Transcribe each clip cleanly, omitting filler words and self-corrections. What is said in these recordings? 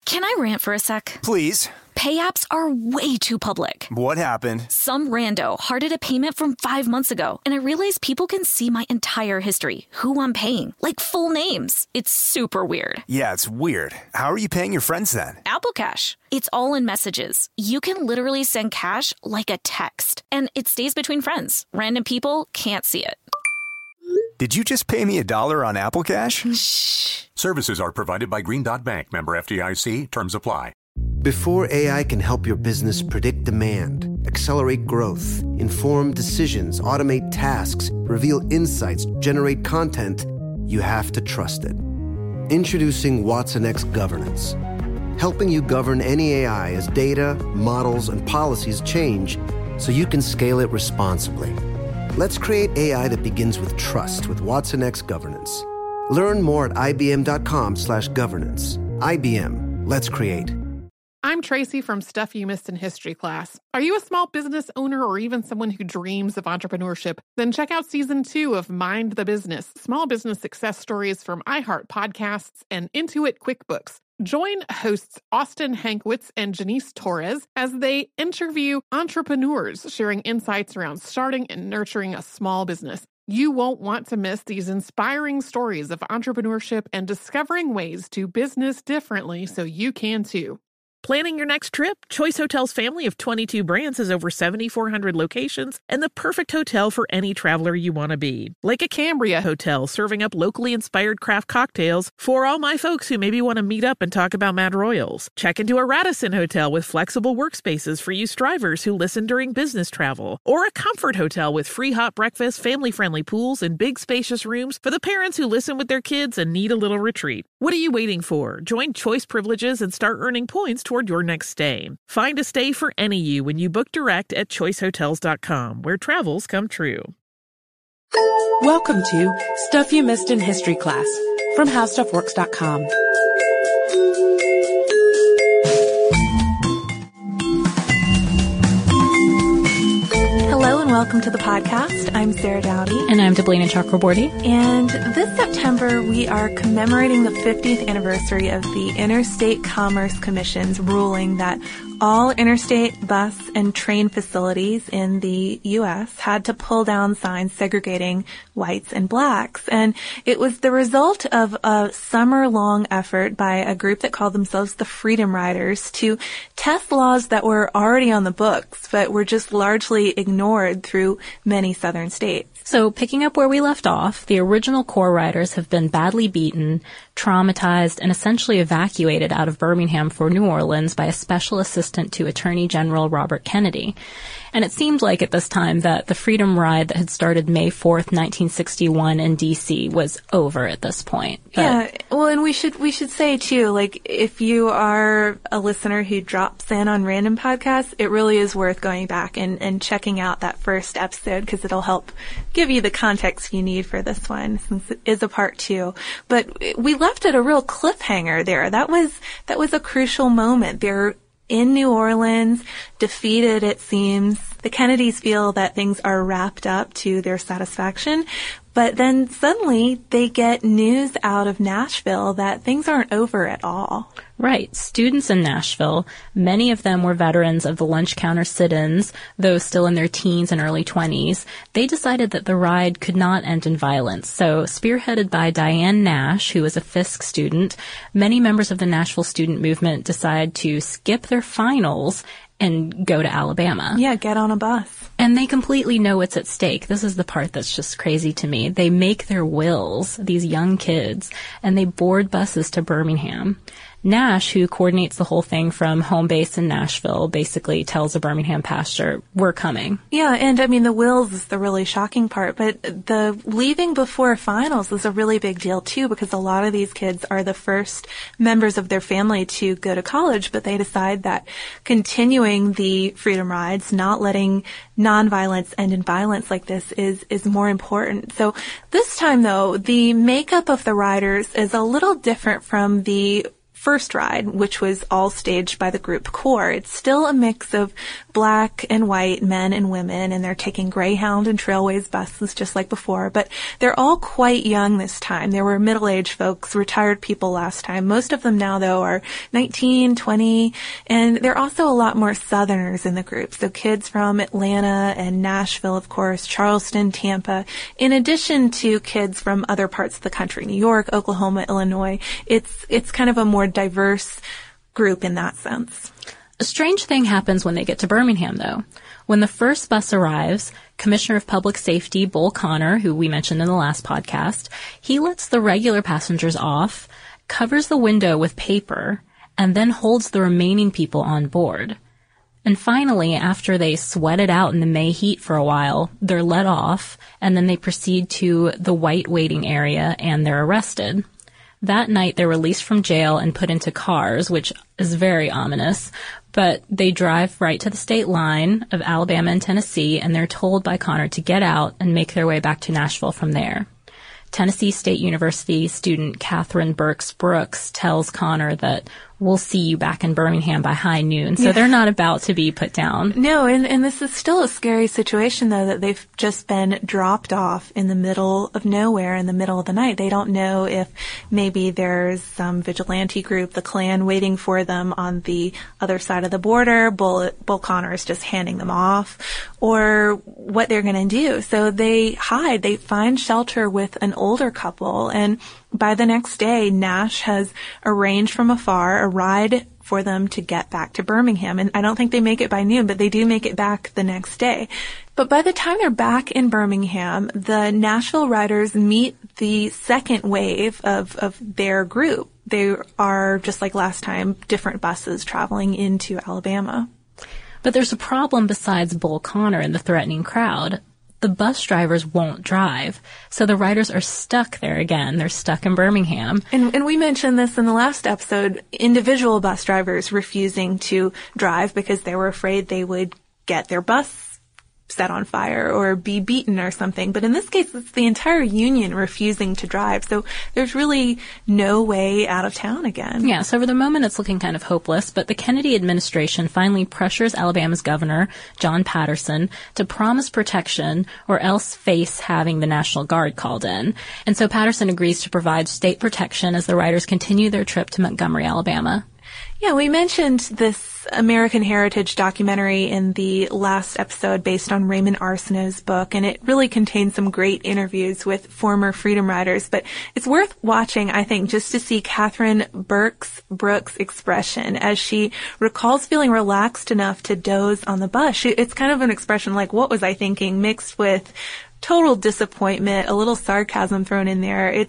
Can I rant for a sec? Please. Pay apps are way too public. What happened? Some rando hearted a payment from 5 months ago, and I realized people can see my entire history, who I'm paying, like full names. It's super weird. Yeah, it's weird. How are you paying your friends then? Apple Cash. It's all in messages. You can literally send cash like a text, and it stays between friends. Random people can't see it. Did you just pay me $1 on Apple Cash? Shh. Services are provided by Green Dot Bank. Member FDIC. Terms apply. Before AI can help your business predict demand, accelerate growth, inform decisions, automate tasks, reveal insights, generate content, you have to trust it. Introducing watsonx Governance, helping you govern any AI as data, models, and policies change so you can scale it responsibly. Let's create AI that begins with trust with watsonx Governance. Learn more at ibm.com/governance. IBM. Let's create. I'm Tracy from Stuff You Missed in History class. Are you a small business owner or even someone who dreams of entrepreneurship? Then check out Season 2 of Mind the Business, Small Business Success Stories from iHeart Podcasts and Intuit QuickBooks. Join hosts Austin Hankwitz and Janice Torres as they interview entrepreneurs sharing insights around starting and nurturing a small business. You won't want to miss these inspiring stories of entrepreneurship and discovering ways to business differently so you can too. Planning your next trip? Choice Hotels' family of 22 brands has over 7,400 locations and the perfect hotel for any traveler you want to be. Like a Cambria Hotel, serving up locally inspired craft cocktails for all my folks who maybe want to meet up and talk about Mad Royals. Check into a Radisson Hotel with flexible workspaces for you strivers who listen during business travel. Or a Comfort Hotel with free hot breakfast, family-friendly pools, and big spacious rooms for the parents who listen with their kids and need a little retreat. What are you waiting for? Join Choice Privileges and start earning points toward your next stay. Find a stay for any you when you book direct at choicehotels.com, where travels come true. Welcome to Stuff You Missed in History class from HowStuffWorks.com. Hello and welcome to the podcast. I'm Sarah Dowdy. And I'm Deblina Chakraborty. And this September, we are commemorating the 50th anniversary of the Interstate Commerce Commission's ruling that all interstate bus and train facilities in the U.S. had to pull down signs segregating whites and blacks. And it was the result of a summer-long effort by a group that called themselves the Freedom Riders to test laws that were already on the books, but were just largely ignored through many southern states. So picking up where we left off, the original core riders have been badly beaten, traumatized, and essentially evacuated out of Birmingham for New Orleans by a special assistant to Attorney General Robert Kennedy. And it seemed like at this time that the Freedom Ride that had started May 4th, 1961 in D.C. was over at this point. But yeah, well, and we should say too, like, if you are a listener who drops in on random podcasts, it really is worth going back and checking out that first episode because it'll help give you the context you need for this one since it is a part 2. But we left at a real cliffhanger there. That was a crucial moment. They're in New Orleans, defeated, it seems. The Kennedys feel that things are wrapped up to their satisfaction, but then suddenly they get news out of Nashville that things aren't over at all. Right. Students in Nashville, many of them were veterans of the lunch counter sit-ins, those still in their teens and early 20s. They decided that the ride could not end in violence. So, spearheaded by Diane Nash, who was a Fisk student, many members of the Nashville student movement decide to skip their finals and go to Alabama. Yeah, get on a bus. And they completely know what's at stake. This is the part that's just crazy to me. They make their wills, these young kids, and they board buses to Birmingham. Nash, who coordinates the whole thing from home base in Nashville, basically tells the Birmingham pastor, we're coming. Yeah, and I mean, the wills is the really shocking part, but the leaving before finals is a really big deal too, because a lot of these kids are the first members of their family to go to college, but they decide that continuing the freedom rides, not letting nonviolence end in violence like this is more important. So this time though, the makeup of the riders is a little different from the first ride, which was all staged by the group Core. It's still a mix of black and white men and women, and they're taking Greyhound and Trailways buses just like before, but they're all quite young this time. There were middle-aged folks, retired people last time. Most of them now, though, are 19, 20, and there are also a lot more Southerners in the group. So kids from Atlanta and Nashville, of course, Charleston, Tampa, in addition to kids from other parts of the country, New York, Oklahoma, Illinois. It's kind of a more diverse group in that sense. A strange thing happens when they get to Birmingham, though. When the first bus arrives, Commissioner of Public Safety Bull Connor, who we mentioned in the last podcast, he lets the regular passengers off, covers the window with paper, and then holds the remaining people on board. And finally, after they sweat it out in the May heat for a while, they're let off, and then they proceed to the white waiting area, and they're arrested. That night, they're released from jail and put into cars, which is very ominous, but they drive right to the state line of Alabama and Tennessee, and they're told by Connor to get out and make their way back to Nashville from there. Tennessee State University student Catherine Burks Brooks tells Connor that we'll see you back in Birmingham by high noon. So they're not about to be put down. No, and this is still a scary situation, though, that they've just been dropped off in the middle of nowhere in the middle of the night. They don't know if maybe there's some vigilante group, the Klan, waiting for them on the other side of the border. Bull Connor is just handing them off, or what they're going to do. So they hide. They find shelter with an older couple, and by the next day, Nash has arranged from afar a ride for them to get back to Birmingham. And I don't think they make it by noon, but they do make it back the next day. But by the time they're back in Birmingham, the Nashville riders meet the second wave of their group. They are, just like last time, different buses traveling into Alabama. But there's a problem besides Bull Connor and the threatening crowd. The bus drivers won't drive. So the riders are stuck there again. They're stuck in Birmingham. And we mentioned this in the last episode, individual bus drivers refusing to drive because they were afraid they would get their bus set on fire or be beaten or something. But in this case, it's the entire union refusing to drive. So there's really no way out of town again. Yeah, so for the moment, it's looking kind of hopeless. But the Kennedy administration finally pressures Alabama's governor, John Patterson, to promise protection or else face having the National Guard called in. And so Patterson agrees to provide state protection as the riders continue their trip to Montgomery, Alabama. Yeah, we mentioned this American Heritage documentary in the last episode based on Raymond Arsenault's book, and it really contains some great interviews with former Freedom Riders. But it's worth watching, I think, just to see Catherine Burks Brooks' expression as she recalls feeling relaxed enough to doze on the bus. It's kind of an expression like, what was I thinking, mixed with total disappointment, a little sarcasm thrown in there.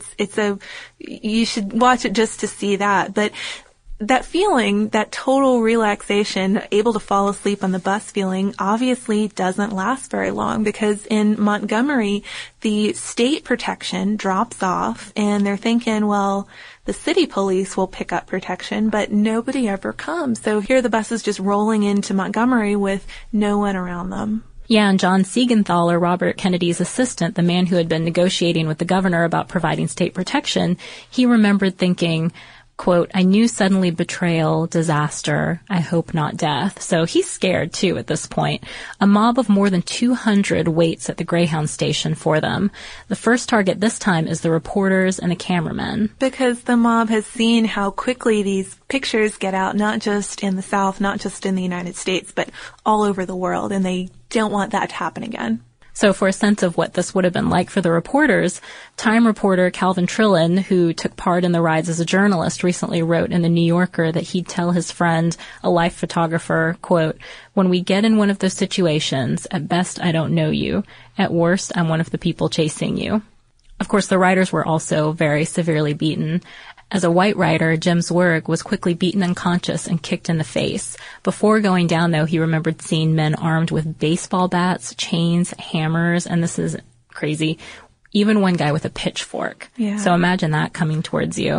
You should watch it just to see that. But that feeling, that total relaxation, able to fall asleep on the bus feeling, obviously doesn't last very long, because in Montgomery, the state protection drops off and they're thinking, well, the city police will pick up protection, but nobody ever comes. So here the bus is just rolling into Montgomery with no one around them. Yeah, and John Siegenthaler, Robert Kennedy's assistant, the man who had been negotiating with the governor about providing state protection, he remembered thinking, quote, I knew suddenly betrayal, disaster, I hope not death. So he's scared, too, at this point. A mob of more than 200 waits at the Greyhound station for them. The first target this time is the reporters and the cameramen. Because the mob has seen how quickly these pictures get out, not just in the South, not just in the United States, but all over the world, and they don't want that to happen again. So for a sense of what this would have been like for the reporters, Time reporter Calvin Trillin, who took part in the rides as a journalist, recently wrote in The New Yorker that he'd tell his friend, a life photographer, quote, when we get in one of those situations, at best I don't know you. At worst, I'm one of the people chasing you. Of course, the riders were also very severely beaten. As a white rider, Jim Zwerg was quickly beaten unconscious and kicked in the face. Before going down, though, he remembered seeing men armed with baseball bats, chains, hammers, and this is crazy, even one guy with a pitchfork. Yeah. So imagine that coming towards you.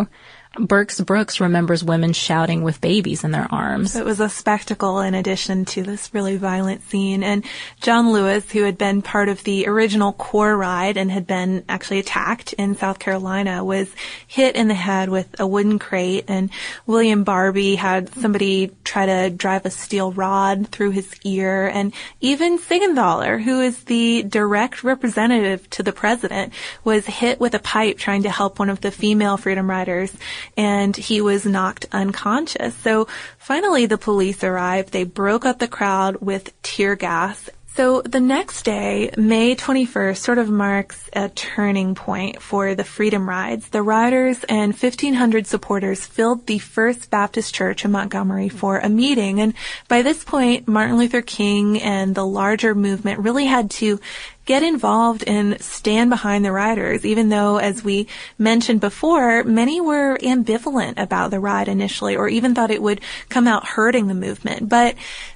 Burks Brooks remembers women shouting with babies in their arms. It was a spectacle in addition to this really violent scene. And John Lewis, who had been part of the original core ride and had been actually attacked in South Carolina, was hit in the head with a wooden crate. And William Barbie had somebody try to drive a steel rod through his ear. And even Siegenthaler, who is the direct representative to the president, was hit with a pipe trying to help one of the female Freedom Riders, and he was knocked unconscious. So finally the police arrived. They broke up the crowd with tear gas. So the next day, May 21st, sort of marks a turning point for the Freedom Rides. The riders and 1,500 supporters filled the First Baptist Church in Montgomery for a meeting. And by this point, Martin Luther King and the larger movement really had to get involved and stand behind the riders, even though, as we mentioned before, many were ambivalent about the ride initially, or even thought it would come out hurting the movement. But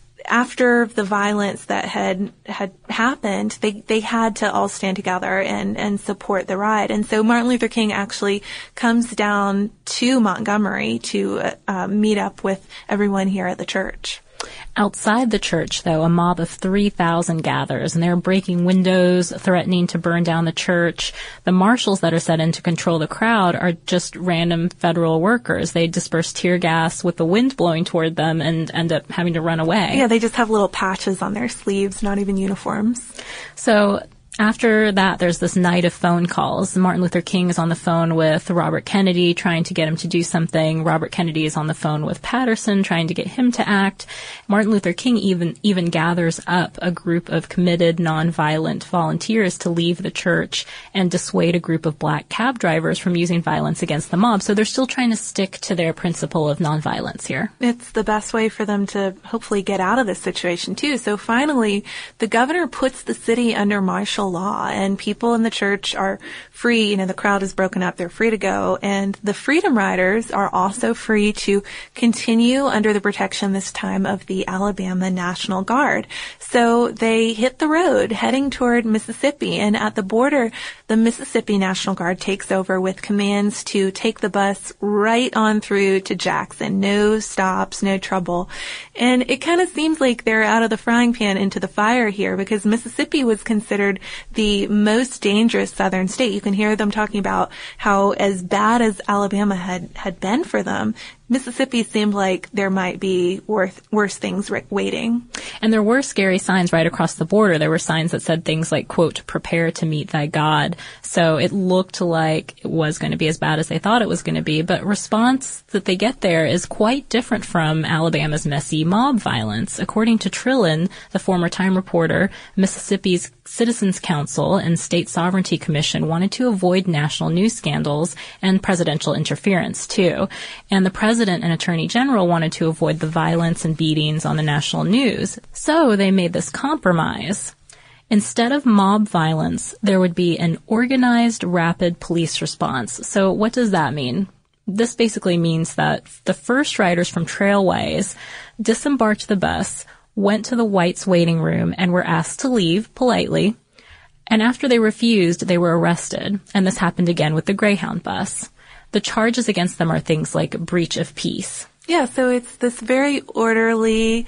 after the violence that had happened, they had to all stand together and support the ride. And so Martin Luther King actually comes down to Montgomery to meet up with everyone here at the church. Outside the church, though, a mob of 3,000 gathers, and they're breaking windows, threatening to burn down the church. The marshals that are set in to control the crowd are just random federal workers. They disperse tear gas with the wind blowing toward them and end up having to run away. Yeah, they just have little patches on their sleeves, not even uniforms. So after that, there's this night of phone calls. Martin Luther King is on the phone with Robert Kennedy, trying to get him to do something. Robert Kennedy is on the phone with Patterson, trying to get him to act. Martin Luther King even gathers up a group of committed, nonviolent volunteers to leave the church and dissuade a group of black cab drivers from using violence against the mob. So they're still trying to stick to their principle of nonviolence here. It's the best way for them to hopefully get out of this situation, too. So finally, the governor puts the city under martial law, and people in the church are free. You know, the crowd is broken up. They're free to go. And the Freedom Riders are also free to continue under the protection this time of the Alabama National Guard. So they hit the road heading toward Mississippi. And at the border, the Mississippi National Guard takes over with commands to take the bus right on through to Jackson. No stops, no trouble. And it kind of seems like they're out of the frying pan into the fire here, because Mississippi was considered the most dangerous southern state. You can hear them talking about how as bad as Alabama had been for them, Mississippi seemed like there might be worse things waiting. And there were scary signs right across the border. There were signs that said things like, quote, "Prepare to meet thy God." So it looked like it was going to be as bad as they thought it was going to be. But response that they get there is quite different from Alabama's messy mob violence. According to Trillin, the former Time reporter, Mississippi's Citizens Council and State Sovereignty Commission wanted to avoid national news scandals and presidential interference, too. And the president and attorney general wanted to avoid the violence and beatings on the national news. So they made this compromise. Instead of mob violence, there would be an organized, rapid police response. So what does that mean? This basically means that the first riders from Trailways disembarked the bus, went to the Whites' waiting room, and were asked to leave politely. And after they refused, they were arrested. And this happened again with the Greyhound bus. The charges against them are things like breach of peace. Yeah, so it's this very orderly,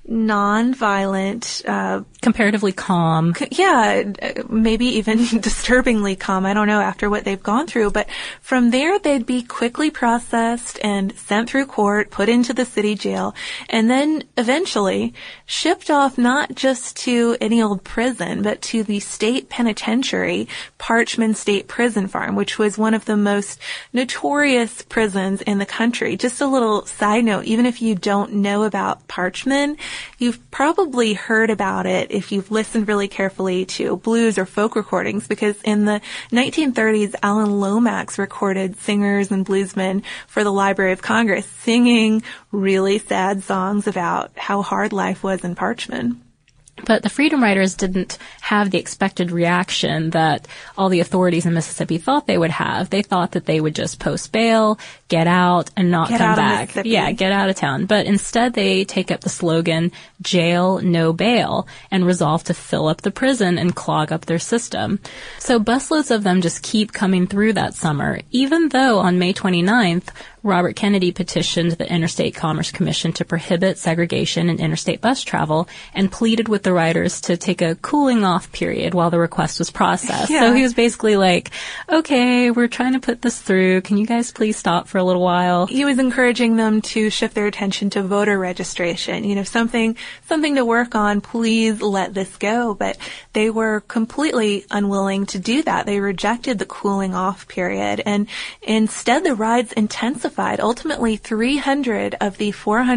non-violent, comparatively calm. Maybe even disturbingly calm. I don't know, after what they've gone through. But from there, they'd be quickly processed and sent through court, put into the city jail, and then eventually shipped off not just to any old prison, but to the state penitentiary, Parchman State Prison Farm, which was one of the most notorious prisons in the country. Just a little side note, even if you don't know about Parchman, you've probably heard about it if you've listened really carefully to blues or folk recordings, because in the 1930s, Alan Lomax recorded singers and bluesmen for the Library of Congress singing really sad songs about how hard life was in Parchman. But the Freedom Riders didn't have the expected reaction that all the authorities in Mississippi thought they would have. They thought that they would just post bail, get out and not come back. Yeah, get out of town. But instead they take up the slogan, jail, no bail, and resolve to fill up the prison and clog up their system. So busloads of them just keep coming through that summer, even though on May 29th, Robert Kennedy petitioned the Interstate Commerce Commission to prohibit segregation in interstate bus travel and pleaded with the riders to take a cooling off period while the request was processed. Yeah. So he was basically like, okay, we're trying to put this through. Can you guys please stop for a little while? He was encouraging them to shift their attention to voter registration. You know, something to work on. Please let this go. But they were completely unwilling to do that. They rejected the cooling off period. And instead, the rides intensified. Ultimately, 300 of the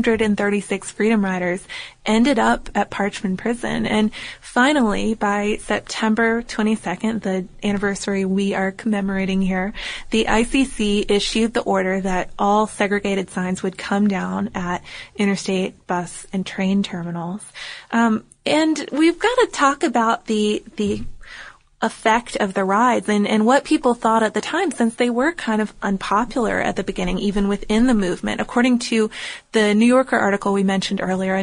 436 Freedom Riders ended up at Parchman Prison. And finally, by September 22nd, the anniversary we are commemorating here, the ICC issued the order that all segregated signs would come down at interstate bus and train terminals. And we've got to talk about the effect of the rides and what people thought at the time, since they were kind of unpopular at the beginning, even within the movement. According to the New Yorker article we mentioned earlier, a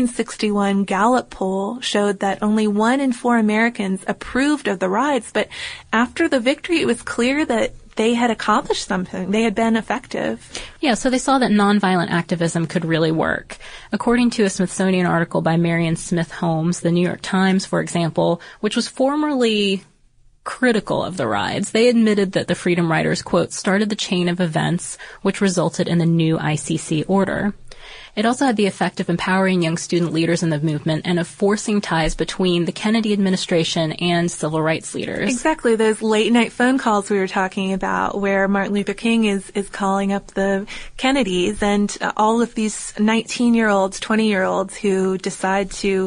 1961 Gallup poll showed that only 1 in 4 Americans approved of the rides, but after the victory, it was clear that they had accomplished something. They had been effective. Yeah, so they saw that nonviolent activism could really work. According to a Smithsonian article by Marion Smith Holmes, the New York Times, for example, which was formerly critical of the rides, they admitted that the Freedom Riders, quote, started the chain of events which resulted in the new ICC order. It also had the effect of empowering young student leaders in the movement and of forcing ties between the Kennedy administration and civil rights leaders. Exactly. Those late night phone calls we were talking about where Martin Luther King is calling up the Kennedys and all of these 19-year-olds, 20-year-olds who decide to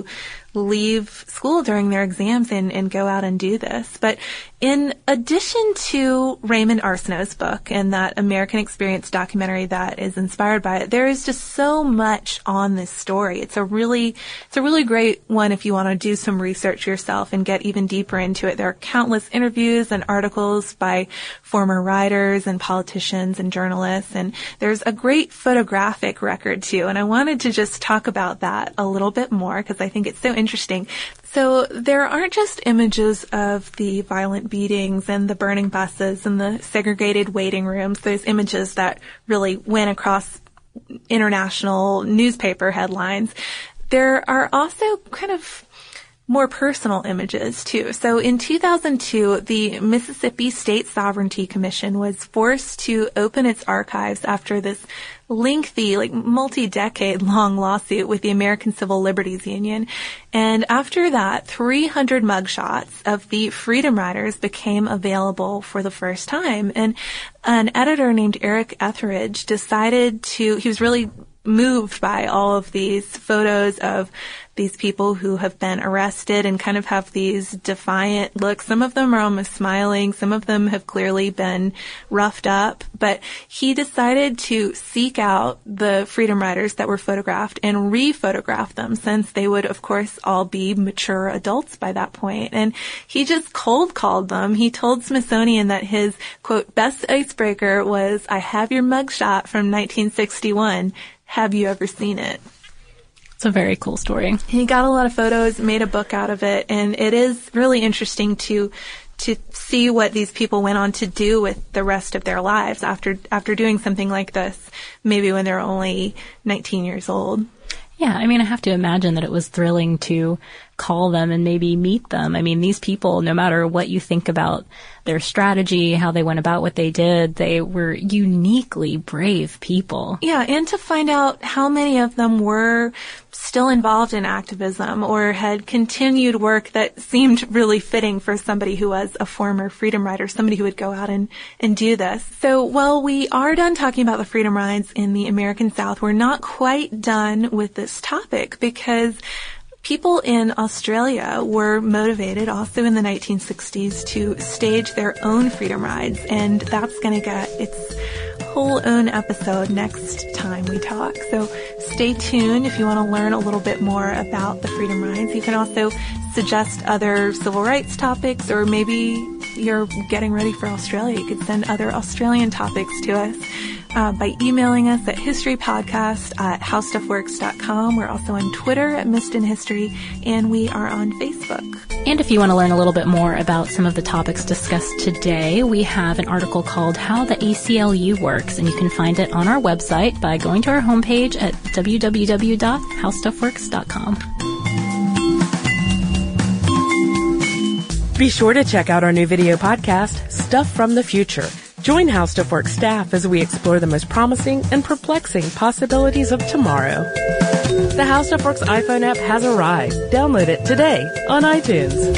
leave school during their exams and go out and do this. But in addition to Raymond Arsenault's book and that American Experience documentary that is inspired by it, there is just so much on this story. It's a really great one if you want to do some research yourself and get even deeper into it. There are countless interviews and articles by former riders and politicians and journalists, and there's a great photographic record too. And I wanted to just talk about that a little bit more because I think it's so interesting. So there aren't just images of the violent beatings and the burning buses and the segregated waiting rooms, those images that really went across international newspaper headlines. There are also kind of more personal images too. So in 2002, the Mississippi State Sovereignty Commission was forced to open its archives after this lengthy, multi-decade long lawsuit with the American Civil Liberties Union. And after that, 300 mugshots of the Freedom Riders became available for the first time. And an editor named Eric Etheridge he was really moved by all of these photos of these people who have been arrested and kind of have these defiant looks. Some of them are almost smiling. Some of them have clearly been roughed up. But he decided to seek out the Freedom Riders that were photographed and re-photograph them, since they would, of course, all be mature adults by that point. And he just cold called them. He told Smithsonian that his, quote, best icebreaker was, "I have your mugshot from 1961. Have you ever seen it?" It's a very cool story. He got a lot of photos, made a book out of it, and it is really interesting to see what these people went on to do with the rest of their lives after doing something like this, maybe when they're only 19 years old. Yeah, I mean, I have to imagine that it was thrilling to call them and maybe meet them. I mean, these people, no matter what you think about their strategy, how they went about what they did, they were uniquely brave people. Yeah, and to find out how many of them were still involved in activism or had continued work that seemed really fitting for somebody who was a former Freedom Rider, somebody who would go out and do this. So while we are done talking about the Freedom Rides in the American South, we're not quite done with this topic, because people in Australia were motivated also in the 1960s to stage their own Freedom Rides, and that's going to get its whole own episode next time we talk. So stay tuned if you want to learn a little bit more about the Freedom Rides. You can also suggest other civil rights topics, or maybe you're getting ready for Australia, you could send other Australian topics to us by emailing us at historypodcast@howstuffworks.com. We're also on Twitter at Missed in History, and we are on Facebook. And if you want to learn a little bit more about some of the topics discussed today, we have an article called How the ACLU Works, and you can find it on our website by going to our homepage at www.howstuffworks.com. Be sure to check out our new video podcast, Stuff from the Future. Join How Stuff Works staff as we explore the most promising and perplexing possibilities of tomorrow. The How Stuff Works iPhone app has arrived. Download it today on iTunes.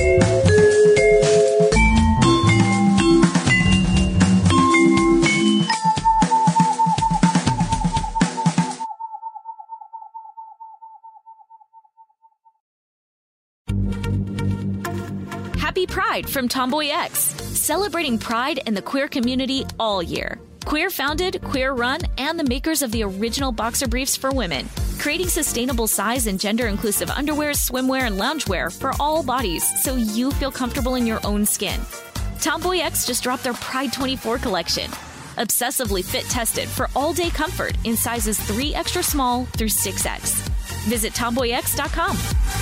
Happy Pride from Tomboy X, celebrating pride and the queer community all year. Queer founded, queer run, and the makers of the original boxer briefs for women, creating sustainable size and gender inclusive underwear, swimwear, and loungewear for all bodies so you feel comfortable in your own skin. Tomboy X just dropped their Pride 24 collection, obsessively fit tested for all day comfort in sizes 3 extra small through 6X. Visit tomboyx.com.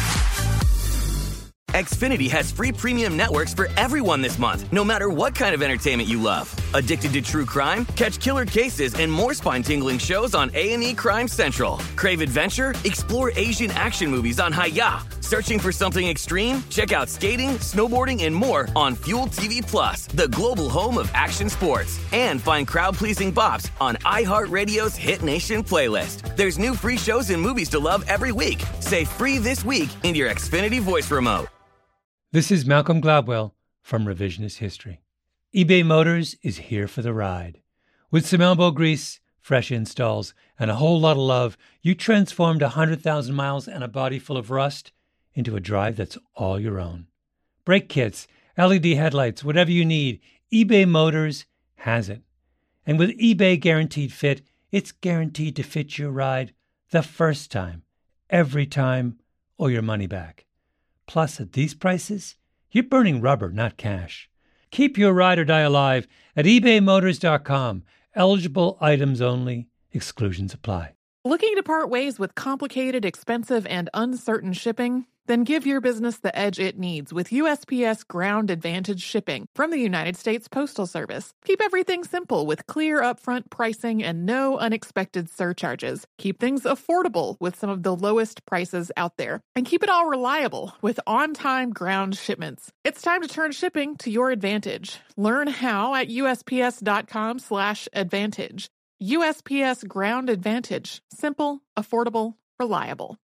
Xfinity has free premium networks for everyone this month, no matter what kind of entertainment you love. Addicted to true crime? Catch killer cases and more spine-tingling shows on A&E Crime Central. Crave adventure? Explore Asian action movies on Hi-Ya. Searching for something extreme? Check out skating, snowboarding, and more on Fuel TV Plus, the global home of action sports. And find crowd-pleasing bops on iHeartRadio's Hit Nation playlist. There's new free shows and movies to love every week. Say free this week in your Xfinity voice remote. This is Malcolm Gladwell from Revisionist History. eBay Motors is here for the ride. With some elbow grease, fresh installs, and a whole lot of love, you transformed 100,000 miles and a body full of rust into a drive that's all your own. Brake kits, LED headlights, whatever you need, eBay Motors has it. And with eBay Guaranteed Fit, it's guaranteed to fit your ride the first time, every time, or your money back. Plus, at these prices, you're burning rubber, not cash. Keep your ride or die alive at ebaymotors.com. Eligible items only. Exclusions apply. Looking to part ways with complicated, expensive, and uncertain shipping? Then give your business the edge it needs with USPS Ground Advantage shipping from the United States Postal Service. Keep everything simple with clear upfront pricing and no unexpected surcharges. Keep things affordable with some of the lowest prices out there. And keep it all reliable with on-time ground shipments. It's time to turn shipping to your advantage. Learn how at USPS.com/advantage. USPS Ground Advantage. Simple, affordable, reliable.